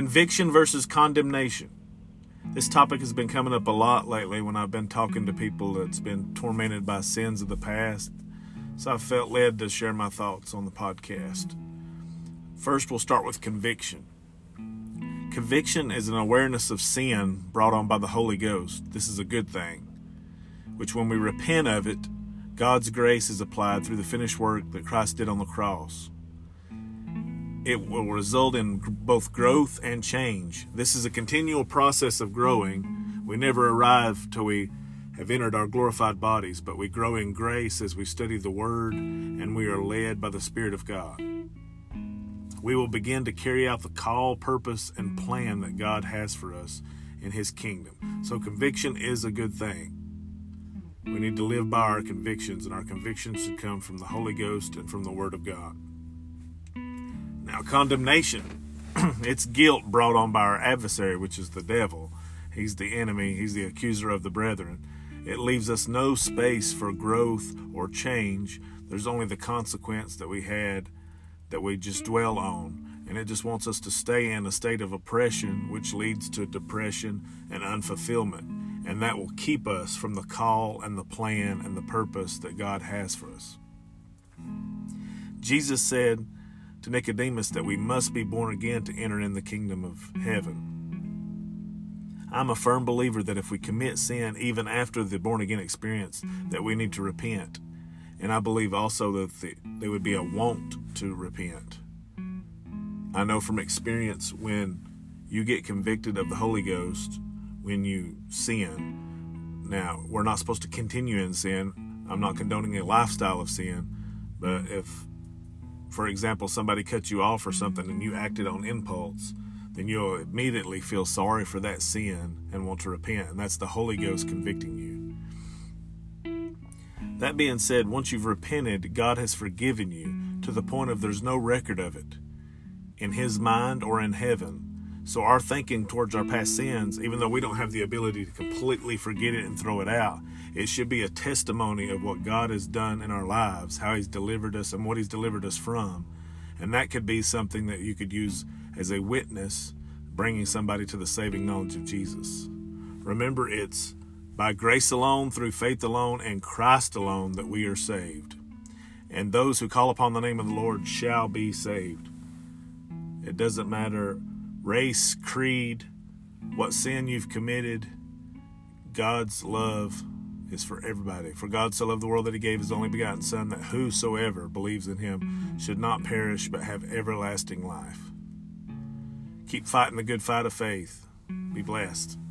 Conviction versus condemnation. This topic has been coming up a lot lately when I've been talking to people that's been tormented by sins of the past. So I felt led to share my thoughts on the podcast. First, we'll start with conviction. Conviction is an awareness of sin brought on by the Holy Ghost. This is a good thing, which when we repent of it, God's grace is applied through the finished work that Christ did on the cross. It will result in both growth and change. This is a continual process of growing. We never arrive till we have entered our glorified bodies, but we grow in grace as we study the Word and we are led by the Spirit of God. We will begin to carry out the call, purpose, and plan that God has for us in His kingdom. So conviction is a good thing. We need to live by our convictions, and our convictions should come from the Holy Ghost and from the Word of God. Now, condemnation, it's guilt brought on by our adversary, which is the devil. He's the enemy. He's the accuser of the brethren. It leaves us no space for growth or change. There's only the consequence that we had that we just dwell on. And it just wants us to stay in a state of oppression, which leads to depression and unfulfillment. And that will keep us from the call and the plan and the purpose that God has for us. Jesus said to Nicodemus that we must be born again to enter in the kingdom of heaven. I'm a firm believer that if we commit sin, even after the born-again experience, that we need to repent. And I believe also that there would be a want to repent. I know from experience when you get convicted of the Holy Ghost, when you sin. Now, we're not supposed to continue in sin. I'm not condoning a lifestyle of sin. But if, for example, somebody cut you off or something and you acted on impulse, then you'll immediately feel sorry for that sin and want to repent. And that's the Holy Ghost convicting you. That being said, once you've repented, God has forgiven you to the point of there's no record of it in His mind or in heaven. So our thinking towards our past sins, even though we don't have the ability to completely forget it and throw it out, it should be a testimony of what God has done in our lives, how He's delivered us and what He's delivered us from. And that could be something that you could use as a witness, bringing somebody to the saving knowledge of Jesus. Remember, it's by grace alone, through faith alone, and Christ alone that we are saved. And those who call upon the name of the Lord shall be saved. It doesn't matter race, creed, what sin you've committed. God's love is for everybody. For God so loved the world that He gave His only begotten Son, that whosoever believes in Him should not perish but have everlasting life. Keep fighting the good fight of faith. Be blessed.